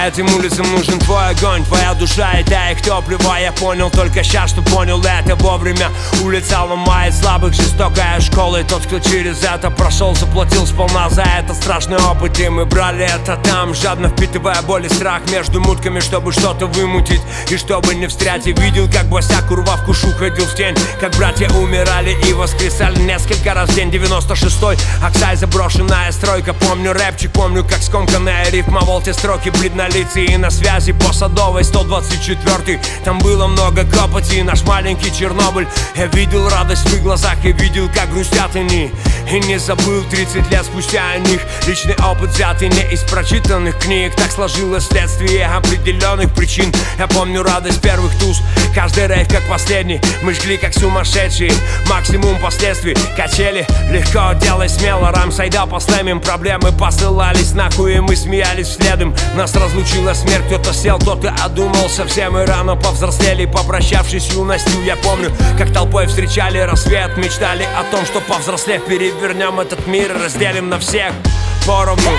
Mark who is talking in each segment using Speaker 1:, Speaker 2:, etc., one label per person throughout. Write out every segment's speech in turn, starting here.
Speaker 1: Этим улицам нужен твой огонь, твоя душа и та их топливо. Я понял только сейчас, что понял это вовремя. Улица ломает слабых, жестокая школа. И тот, кто через это прошел, заплатил сполна за это страшный опыт. И мы брали это там, жадно впитывая боль и страх между мутками, чтобы что-то вымутить и чтобы не встрять. И видел, как босяк, урвав кушу, ходил в тень, как братья умирали и воскресали несколько раз в день. 96-й, Аксай, заброшенная стройка. Помню рэпчик, помню, как скомканная рифма, волте строки, бледнолицые и на связи по Садовой 124-й. Там было много копоти, наш маленький Чернобыль. Я видел радость в их глазах и видел, как грустят они. И не забыл 30 лет спустя о них. Личный опыт взятый не из прочитанных книг. Так сложилось следствие определенных причин. Я помню радость первых туз, каждый рейв как последний. Мы жгли как сумасшедшие, максимум последствий. Качели, легко, делай смело. Рамсайда по слэмим, проблемы посылались нахуй, и мы смеялись следом. Нас разлучила смерть, кто-то сел, кто-то одумался. Все мы рано повзрослели, попрощавшись юностью. Я помню, как толпой встречали рассвет, мечтали о том, что повзрослев перевернем этот мир и разделим на всех поровну.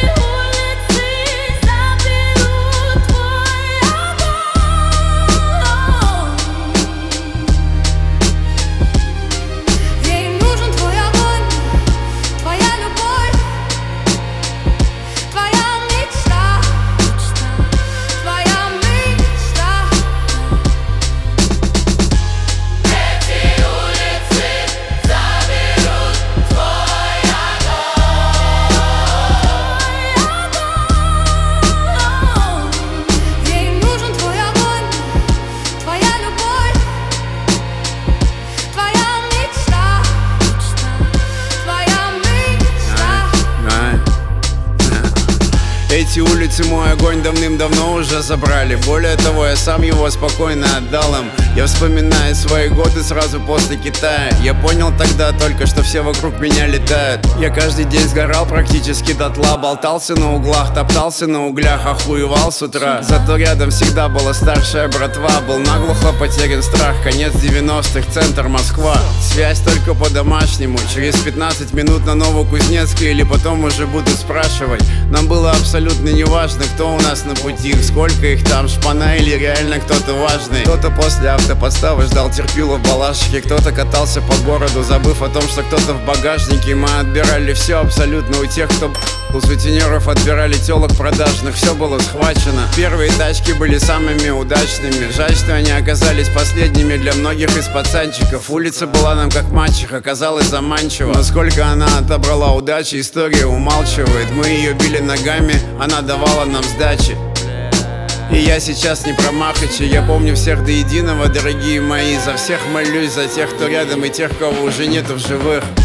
Speaker 2: Эти улицы мой огонь давным-давно уже забрали. Более того, я сам его спокойно отдал им. Я вспоминаю свои годы сразу после Китая. Я понял тогда только, что все вокруг меня летают. Я каждый день сгорал практически дотла. Болтался на углах, топтался на углях, охуевал с утра. Зато рядом всегда была старшая братва. Был наглухо потерян страх. Конец 90-х, центр Москва. Связь только по-домашнему. Через 15 минут на Новокузнецкой, или потом уже будут спрашивать. Нам было абсолютно неважно, кто у нас на пути, сколько их там, шпана или реально кто-то важный. Кто-то после автоподставы ждал терпилу в Балашихе, кто-то катался по городу, забыв о том, что кто-то в багажнике. Мы отбирали все абсолютно у тех, кто у сутенеров отбирали телок продажных, все было схвачено. Первые тачки были самыми удачными, жаль, что они оказались последними для многих из пацанчиков. Улица была нам как мачеха, казалась заманчива, но сколько она отобрала удачи, история умалчивает. Мы ее били ногами, она давала нам сдачи. И я сейчас не про Махача, я помню всех до единого, дорогие мои. За всех молюсь, за тех, кто рядом, и тех, кого уже нету в живых.